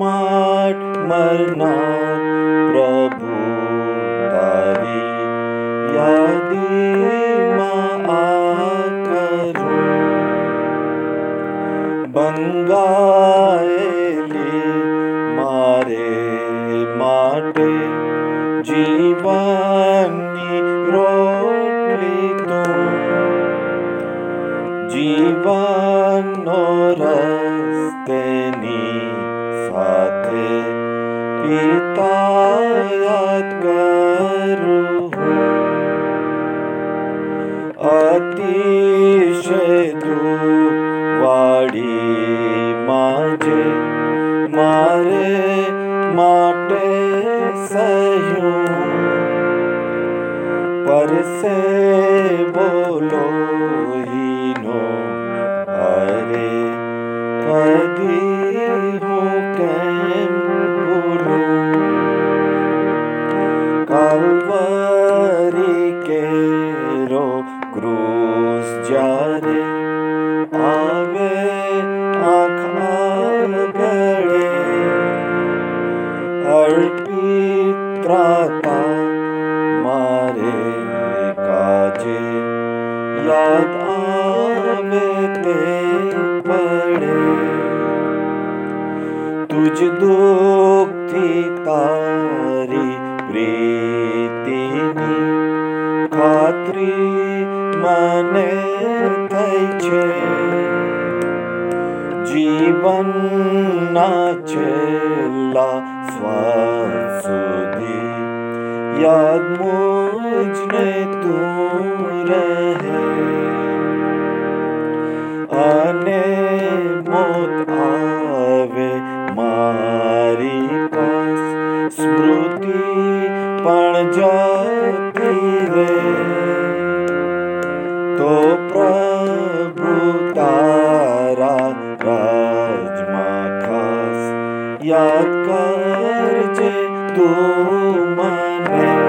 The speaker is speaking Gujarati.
માટે મરનાર પ્રભુ તારી યાદીમાં આ કરું. બંગાયેલી મારે માટે જીવનની રોટલી તું, જીવનનો રસ તેની સાથે પિતા યાદ કરું હું. અતિશય દુઃખવાળી માજે મારે માટે સહ્યું, પરસેવો લોહીનો અરે કદી હું કેમ ભૂલું. કાલ્વરી કેરો ક્રૂસ જ્યારે આવે આંખ આગળે, અર્પિત ત્રાતા મારે કાજે યાદ આવે તે પડે. તુજ દુઃખથી તારી પ્રીતિની ખાતરી મને થઈ છે. જીવનના છેલ્લા શ્વાસ સુધી યાદ મુજને તું રહે. અને મોત આવે મારી પાસ, સ્મૃતિ પણ જતી રે, તો પ્રભુ તારા રાજમાં ખાસ યાદ કરજે તું મને.